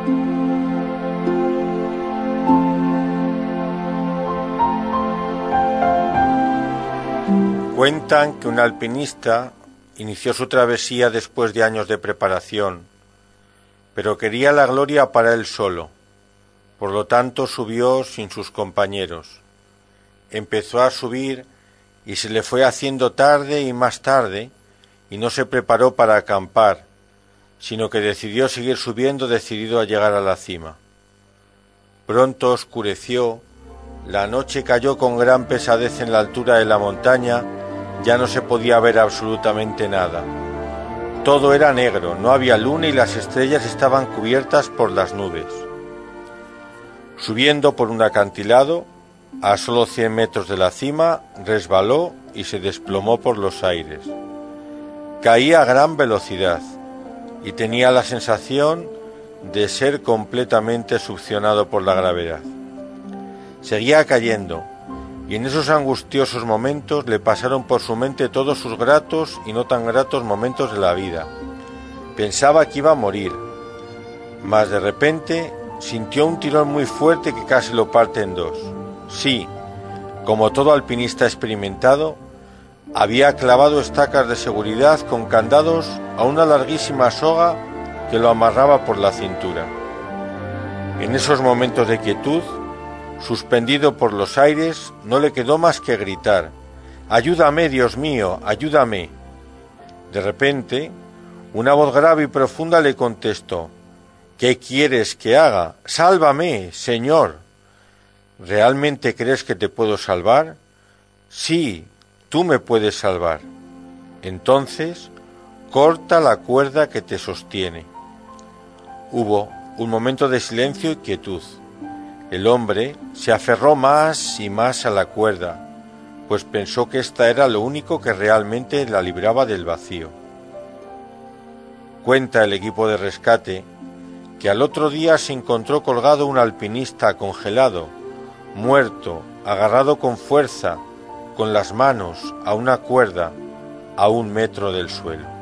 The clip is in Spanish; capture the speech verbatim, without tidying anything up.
Cuentan que un alpinista inició su travesía después de años de preparación, pero quería la gloria para él solo, por lo tanto subió sin sus compañeros. Empezó a subir y se le fue haciendo tarde y más tarde, y no se preparó para acampar, sino que decidió seguir subiendo decidido a llegar a la cima. Pronto oscureció, la noche cayó con gran pesadez en la altura de la montaña, ya no se podía ver absolutamente nada. Todo era negro, no había luna y las estrellas estaban cubiertas por las nubes. Subiendo por un acantilado, a solo cien metros de la cima, resbaló y se desplomó por los aires. Caía a gran velocidad y tenía la sensación de ser completamente succionado por la gravedad. Seguía cayendo, y en esos angustiosos momentos le pasaron por su mente todos sus gratos y no tan gratos momentos de la vida. Pensaba que iba a morir, mas de repente sintió un tirón muy fuerte que casi lo parte en dos. Sí, como todo alpinista experimentado, había clavado estacas de seguridad con candados a una larguísima soga que lo amarraba por la cintura. En esos momentos de quietud, suspendido por los aires, no le quedó más que gritar: «¡Ayúdame, Dios mío, ayúdame!». De repente, una voz grave y profunda le contestó: «¿Qué quieres que haga? ¡Sálvame, Señor!». «¿Realmente crees que te puedo salvar?». «Sí, tú me puedes salvar». «Entonces, corta la cuerda que te sostiene». Hubo un momento de silencio y quietud. El hombre se aferró más y más a la cuerda, pues pensó que esta era lo único que realmente la libraba del vacío. Cuenta el equipo de rescate que al otro día se encontró colgado un alpinista congelado, muerto, agarrado con fuerza, con las manos a una cuerda, a un metro del suelo.